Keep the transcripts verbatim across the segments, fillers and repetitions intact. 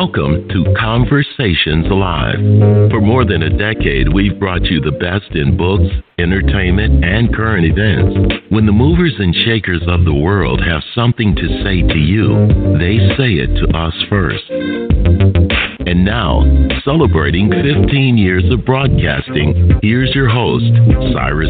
Welcome to Conversations Live. For more than a decade, we've brought you the best in books, entertainment, and current events. When the movers and shakers of the world have something to say to you, they say it to us first. And now, celebrating fifteen years of broadcasting, here's your host, Cyrus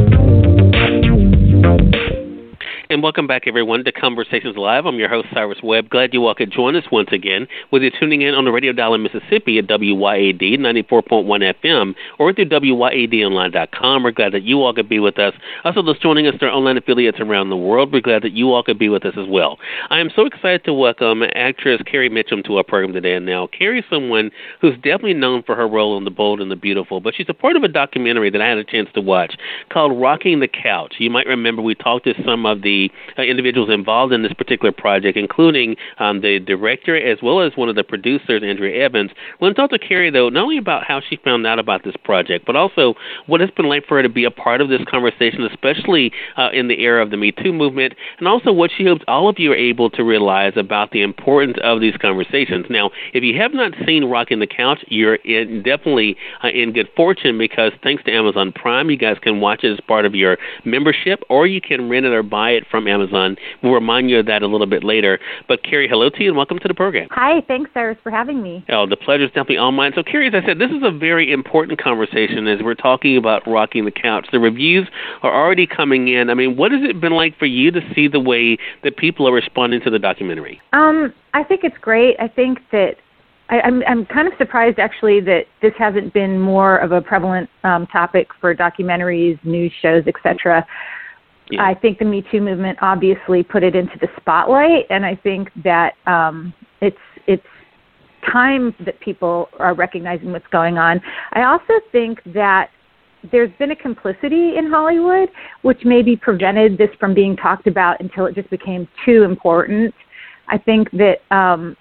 Webb. And welcome back, everyone, to Conversations Live. I'm your host, Cyrus Webb. Glad you all could join us once again, whether you're tuning in on the radio dial in Mississippi at W Y A D ninety-four point one F M or through W Y A D online dot com. We're glad that you all could be with us. Also, those joining us through our online affiliates around the world, we're glad that you all could be with us as well. I am so excited to welcome actress Carrie Mitchum to our program today. And now, Carrie is someone who's definitely known for her role in The Bold and the Beautiful, but she's a part of a documentary that I had a chance to watch called Rocking the Couch. You might remember we talked to some of the Uh, individuals involved in this particular project, including um, the director as well as one of the producers, Andrea Evans. I want to talk to Carrie, though, not only about how she found out about this project, but also what it's been like for her to be a part of this conversation, especially uh, in the era of the Me Too movement, and also what she hopes all of you are able to realize about the importance of these conversations. Now, if you have not seen Rocking the Couch, you're in, definitely uh, in good fortune, because thanks to Amazon Prime, you guys can watch it as part of your membership, or you can rent it or buy it from Amazon. We'll remind you of that a little bit later. But, Carrie, hello to you and welcome to the program. Hi, thanks, Cyrus, for having me. Oh, the pleasure is definitely all mine. So, Carrie, as I said, this is a very important conversation as we're talking about Rocking the Couch. The reviews are already coming in. I mean, what has it been like for you to see the way that people are responding to the documentary? Um, I think it's great. I think that I, I'm, I'm kind of surprised, actually, that this hasn't been more of a prevalent um, topic for documentaries, news shows, et cetera. Yeah. I think the Me Too movement obviously put it into the spotlight, and I think that um, it's it's time that people are recognizing what's going on. I also think that there's been a complicity in Hollywood, which maybe prevented this from being talked about until it just became too important. I think that um,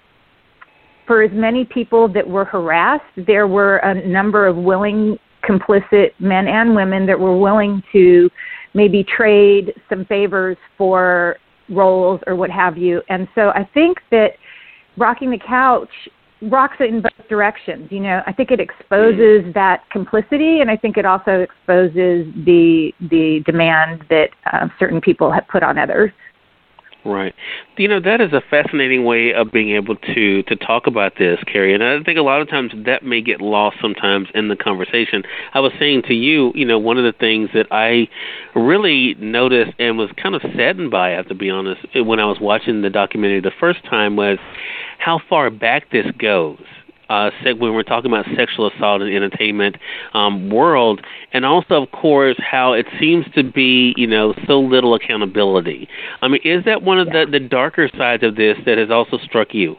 for as many people that were harassed, there were a number of willing, complicit men and women that were willing to maybe trade some favors for roles or what have you. And so I think that Rocking the Couch rocks it in both directions. You know, I think it exposes mm. that complicity, and I think it also exposes the the demand that uh, certain people have put on others. Right. You know, that is a fascinating way of being able to, to talk about this, Carrie. And I think a lot of times that may get lost sometimes in the conversation. I was saying to you, you know, one of the things that I really noticed and was kind of saddened by, I have to be honest, when I was watching the documentary the first time was how far back this goes. Uh, when we're talking about sexual assault in the entertainment um, world, and also, of course, how it seems to be, you know, so little accountability. I mean, is that one of the, the darker sides of this that has also struck you?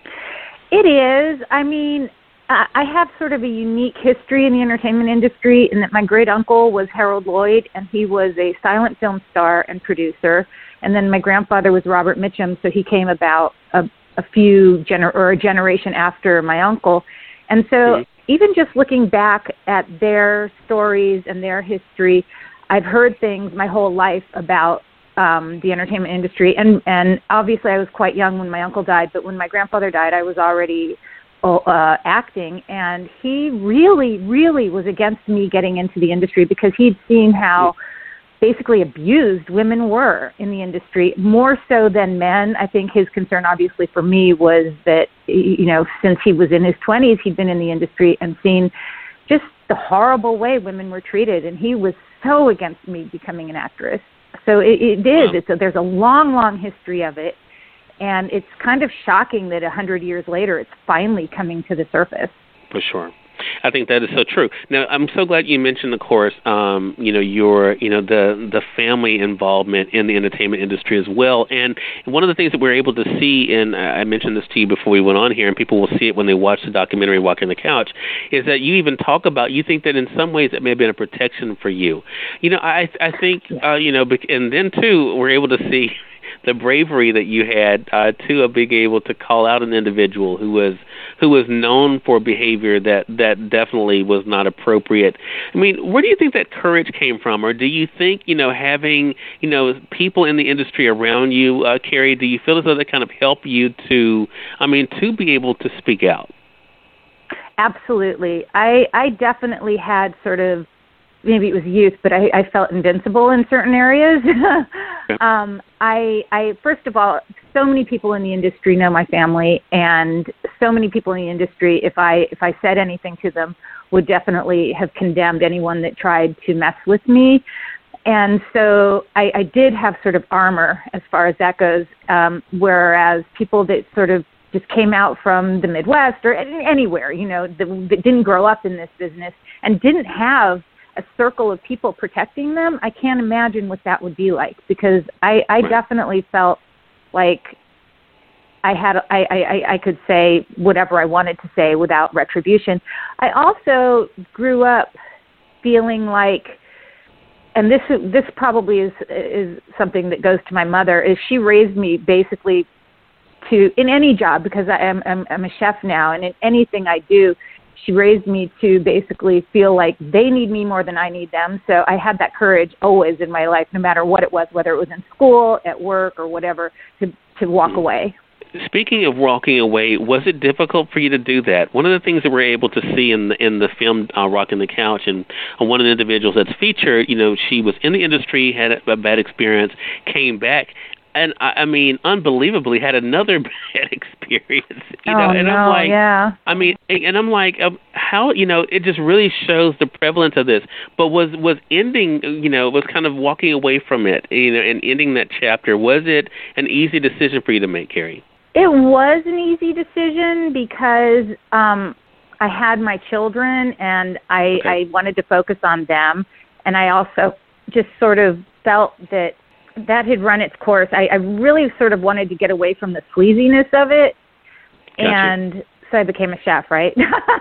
It is. I mean, I have sort of a unique history in the entertainment industry in that my great-uncle was Harold Lloyd, and he was a silent film star and producer. And then my grandfather was Robert Mitchum, so he came about a a few gener- or a generation after my uncle. And so mm-hmm. even just looking back at their stories and their history, I've heard things my whole life about um, the entertainment industry. And, and obviously I was quite young when my uncle died, but when my grandfather died, I was already uh, acting. And he really, really was against me getting into the industry because he'd seen how mm-hmm. basically abused women were in the industry, more so than men. I think his concern, obviously, for me was that, you know, since he was in his twenties, he'd been in the industry and seen just the horrible way women were treated, and he was so against me becoming an actress. So it, it is. Wow. It's a, there's a long, long history of it, and it's kind of shocking that a hundred years later it's finally coming to the surface. For sure. I think that is so true. Now, I'm so glad you mentioned, of course, um, you know, your, you know, the the family involvement in the entertainment industry as well. And one of the things that we're able to see, and I mentioned this to you before we went on here, and people will see it when they watch the documentary Rocking the Couch, is that you even talk about, you think that in some ways it may have been a protection for you. You know, I I think, uh, you know, and then, too, we're able to see the bravery that you had uh, to uh, being able to call out an individual who was who was known for behavior that, that definitely was not appropriate. I mean, where do you think that courage came from? Or do you think, you know, having, you know, people in the industry around you, uh, Carrie, do you feel as though they kind of help you to, I mean, to be able to speak out? Absolutely. I, I definitely had sort of, maybe it was youth, but I, I felt invincible in certain areas. um, I, I, first of all, so many people in the industry know my family, and so many people in the industry, if I, if I said anything to them, would definitely have condemned anyone that tried to mess with me. And so I, I did have sort of armor as far as that goes, um, whereas people that sort of just came out from the Midwest or anywhere, you know, that, that didn't grow up in this business and didn't have a circle of people protecting them, I can't imagine what that would be like, because I, I right. definitely felt like I had I, I, I could say whatever I wanted to say without retribution. I also grew up feeling like, and this this probably is is something that goes to my mother, is she raised me basically to, in any job, because I am I'm, I'm a chef now, and in anything I do, she raised me to basically feel like they need me more than I need them. So I had that courage always in my life, no matter what it was, whether it was in school, at work, or whatever, to to walk away. Speaking of walking away, was it difficult for you to do that? One of the things that we're able to see in the, in the film uh, Rocking the Couch, and uh, one of the individuals that's featured, you know, she was in the industry, had a, a bad experience, came back, and I, I mean, unbelievably, had another bad experience. You know, oh, and no, I'm like, yeah. I mean, and I'm like, um, how, you know, it just really shows the prevalence of this. But was was ending, you know, was kind of walking away from it, you know, and ending that chapter. Was it an easy decision for you to make, Carrie? It was an easy decision because um, I had my children, and I, okay. I wanted to focus on them. And I also just sort of felt that that had run its course. I, I really sort of wanted to get away from the sleaziness of it. Gotcha. And so I became a chef, right?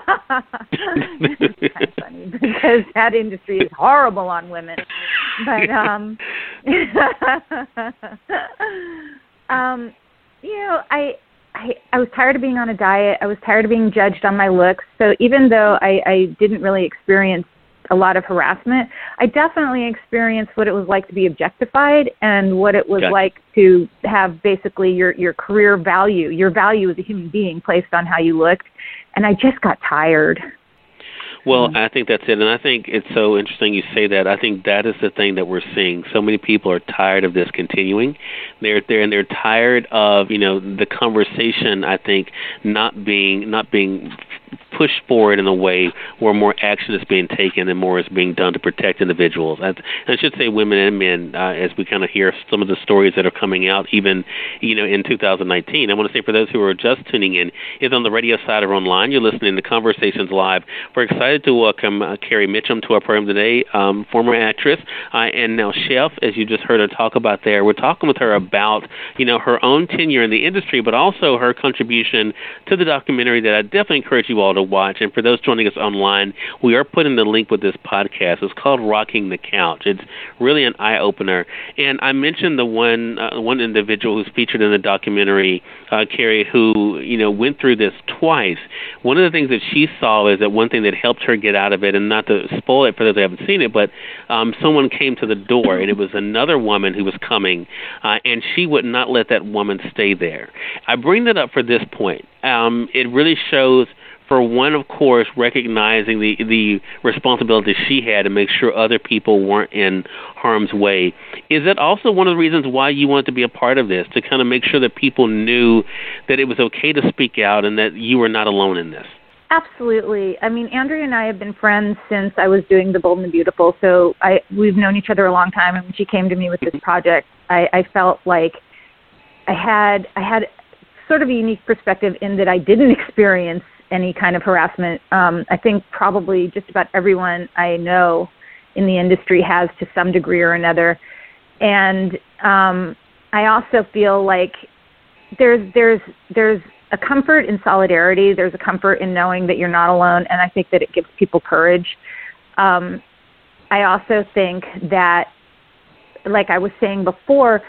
It's kind of funny because that industry is horrible on women. But, um, um, you know, I, I I was tired of being on a diet. I was tired of being judged on my looks. So even though I, I didn't really experience a lot of harassment, I definitely experienced what it was like to be objectified, and what it was gotcha. like to have basically your, your career value, your value as a human being placed on how you looked. And I just got tired. Well, I think that's it, and I think it's so interesting you say that. I think that is the thing that we're seeing. So many people are tired of this continuing. They're there, and they're tired of, you know, the conversation, I think, not being not being pushed forward in a way where more action is being taken and more is being done to protect individuals. I, I should say women and men, uh, as we kind of hear some of the stories that are coming out, even, you know, in two thousand nineteen. I want to say for those who are just tuning in, either on the radio side or online, you're listening to Conversations Live. We're excited to welcome uh, Carrie Mitchum to our program today, um, former actress uh, and now chef, as you just heard her talk about there. We're talking with her about, you know, her own tenure in the industry, but also her contribution to the documentary that I definitely encourage you all to watch. And for those joining us online, we are putting the link with this podcast. It's called Rocking the Couch. It's really an eye-opener. And I mentioned the one uh, one individual who's featured in the documentary, uh, Carrie, who, you know, went through this twice. One of the things that she saw is that one thing that helped her get out of it, and not to spoil it for those who haven't seen it, but um, someone came to the door, and it was another woman who was coming, uh, and she would not let that woman stay there. I bring that up for this point. Um, it really shows, for one, of course, recognizing the the responsibility she had to make sure other people weren't in harm's way. Is that also one of the reasons why you wanted to be a part of this, to kind of make sure that people knew that it was okay to speak out and that you were not alone in this? Absolutely. I mean, Andrea and I have been friends since I was doing The Bold and the Beautiful, so I we've known each other a long time, and when she came to me with this project, I, I felt like I had I had sort of a unique perspective in that I didn't experience any kind of harassment. Um, I think probably just about everyone I know in the industry has to some degree or another. And um, I also feel like there's there's there's a comfort in solidarity. There's a comfort in knowing that you're not alone, and I think that it gives people courage. Um, I also think that, like I was saying before,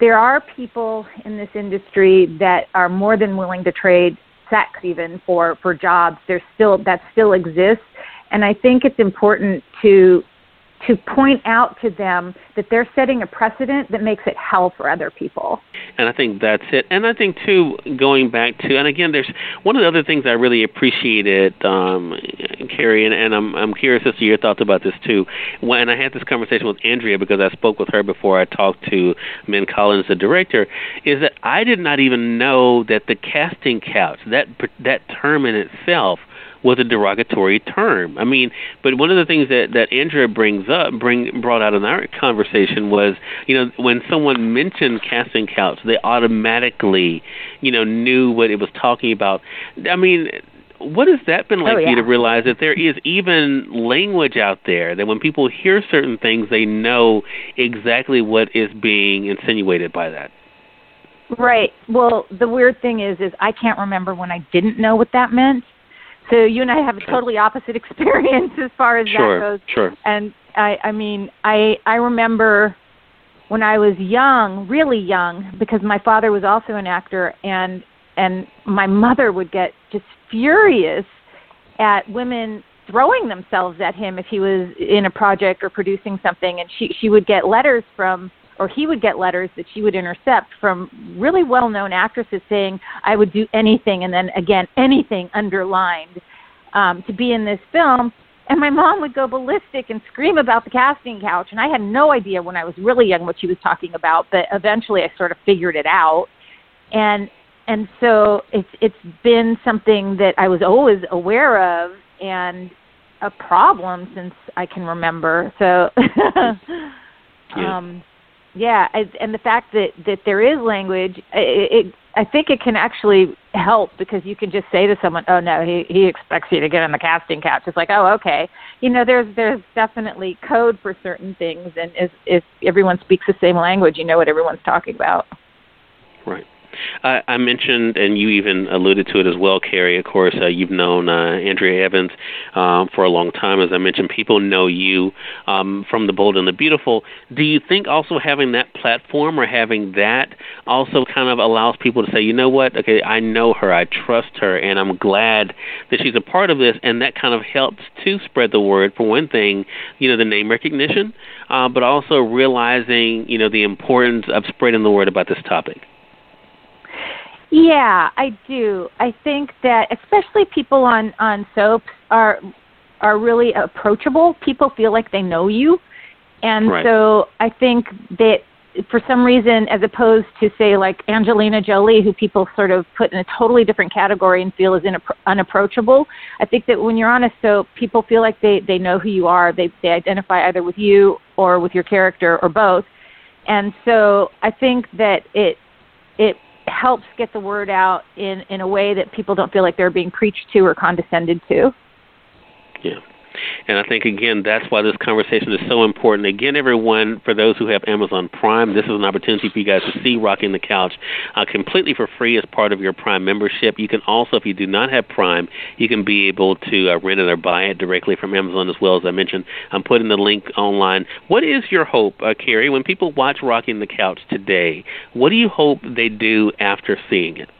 there are people in this industry that are more than willing to trade sex even for, for jobs. There's still, that still exists. And I think it's important to to point out to them that they're setting a precedent that makes it hell for other people. And I think that's it. And I think, too, going back to, and again, there's one of the other things I really appreciated, um, Carrie, and, and I'm, I'm curious as to your thoughts about this, too. When I had this conversation with Andrea, because I spoke with her before I talked to Min Collins, the director, is that I did not even know that the casting couch, that that term in itself, was a derogatory term. I mean, but one of the things that, that Andrea brings up, bring brought out in our conversation was, you know, when someone mentioned casting couch, they automatically, you know, knew what it was talking about. I mean, what has that been like oh, yeah. for you to realize that there is even language out there that when people hear certain things, they know exactly what is being insinuated by that? Right. Well, the weird thing is, is I can't remember when I didn't know what that meant. So you and I have a totally opposite experience as far as sure, that goes. Sure, And I, I mean, I, I remember when I was young, really young, because my father was also an actor, and and my mother would get just furious at women throwing themselves at him if he was in a project or producing something, and she she would get letters from. Or he would get letters that she would intercept from really well-known actresses saying, I would do anything, and then, again, anything underlined um, to be in this film. And my mom would go ballistic and scream about the casting couch. And I had no idea when I was really young what she was talking about, but eventually I sort of figured it out. And and so it's it's been something that I was always aware of and a problem since I can remember. So, yeah. um Yeah, and the fact that, that there is language, it, it, I think it can actually help because you can just say to someone, oh, no, he, he expects you to get on the casting couch. It's like, oh, okay. You know, there's there's definitely code for certain things, and if, if everyone speaks the same language, you know what everyone's talking about. Right. Uh, I mentioned, and you even alluded to it as well, Carrie, of course, uh, you've known uh, Andrea Evans um, for a long time. As I mentioned, people know you um, from The Bold and the Beautiful. Do you think also having that platform or having that also kind of allows people to say, you know what, okay, I know her, I trust her, and I'm glad that she's a part of this, and that kind of helps to spread the word, for one thing, you know, the name recognition, uh, but also realizing, you know, the importance of spreading the word about this topic? Yeah, I do. I think that especially people on, on soaps are are really approachable. People feel like they know you. And right. so I think that for some reason, as opposed to, say, like Angelina Jolie, who people sort of put in a totally different category and feel is inappro- unapproachable, I think that when you're on a soap, people feel like they, they know who you are. They, they identify either with you or with your character or both. And so I think that it it helps get the word out in, in a way that people don't feel like they're being preached to or condescended to. Yeah. And I think, again, that's why this conversation is so important. Again, everyone, for those who have Amazon Prime, this is an opportunity for you guys to see Rocking the Couch uh, completely for free as part of your Prime membership. You can also, if you do not have Prime, you can be able to uh, rent it or buy it directly from Amazon as well. As I mentioned, I'm putting the link online. What is your hope, uh, Carrie, when people watch Rocking the Couch today? What do you hope they do after seeing it?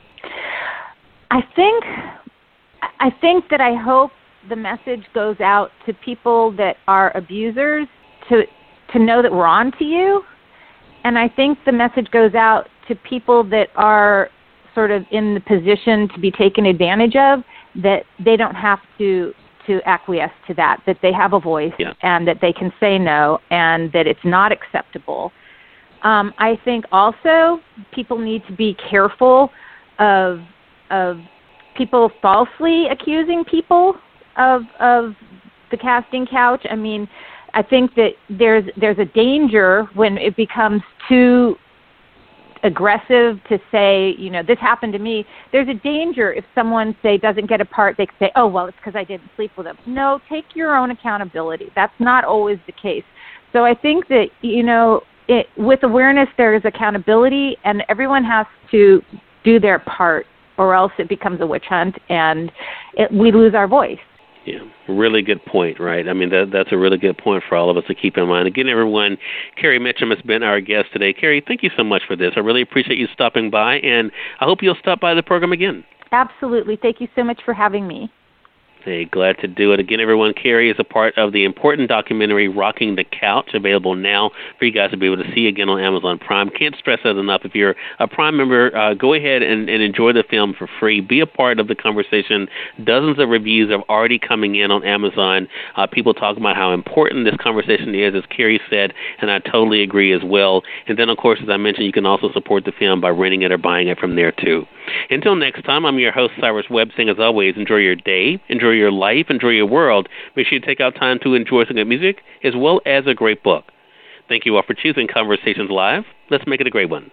I think, I think that I hope the message goes out to people that are abusers to to know that we're on to you. And I think the message goes out to people that are sort of in the position to be taken advantage of, that they don't have to to acquiesce to that, that they have a voice yeah. and that they can say no and that it's not acceptable. Um, I think also people need to be careful of of people falsely accusing people of of the casting couch. I mean, I think that there's there's a danger when it becomes too aggressive to say, you know, this happened to me. There's a danger if someone, say, doesn't get a part, they can say, oh, well, it's because I didn't sleep with him. No, take your own accountability. That's not always the case. So I think that, you know, it, with awareness, there is accountability, and everyone has to do their part, or else it becomes a witch hunt, and it, we lose our voice. Yeah, really good point, right? I mean, that, that's a really good point for all of us to keep in mind. Again, everyone, Carrie Mitchum has been our guest today. Carrie, thank you so much for this. I really appreciate you stopping by, and I hope you'll stop by the program again. Absolutely. Thank you so much for having me. Hey, glad to do it. Again, everyone, Carrie is a part of the important documentary Rocking the Couch, available now for you guys to be able to see again on Amazon Prime. Can't stress that enough. If you're a Prime member, uh, go ahead and, and enjoy the film for free. Be a part of the conversation. Dozens of reviews are already coming in on Amazon. Uh, people talking about how important this conversation is, as Carrie said, and I totally agree as well. And then, of course, as I mentioned, you can also support the film by renting it or buying it from there, too. Until next time, I'm your host, Cyrus Webb, saying, as always, enjoy your day, enjoy your life, enjoy your world. Make sure you take out time to enjoy some good music as well as a great book. Thank you all for choosing Conversations Live. Let's make it a great one.